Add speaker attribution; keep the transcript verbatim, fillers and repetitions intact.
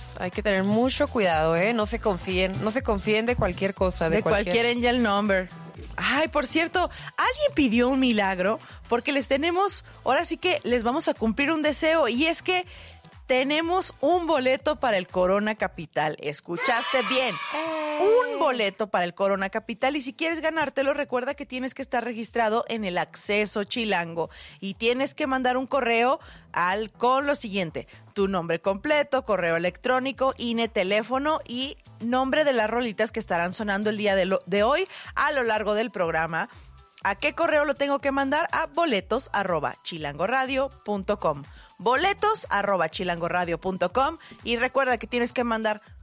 Speaker 1: boletos. Hay que tener mucho cuidado, ¿eh? No se confíen, no se confíen de cualquier cosa. De,
Speaker 2: De
Speaker 1: cualquier...
Speaker 2: cualquier angel number. Ay, por cierto, alguien pidió un milagro porque les tenemos, ahora sí que les vamos a cumplir un deseo y es que tenemos un boleto para el Corona Capital. ¿Escuchaste bien? Un boleto para el Corona Capital y si quieres ganártelo, recuerda que tienes que estar registrado en el Acceso Chilango y tienes que mandar un correo al con lo siguiente: tu nombre completo, correo electrónico, I N E, teléfono y nombre de las rolitas que estarán sonando el día de, lo, de hoy a lo largo del programa. ¿A qué correo lo tengo que mandar? A boletos arroba chilangoradio punto com. boletos arroba chilangoradio punto com y recuerda que tienes que mandar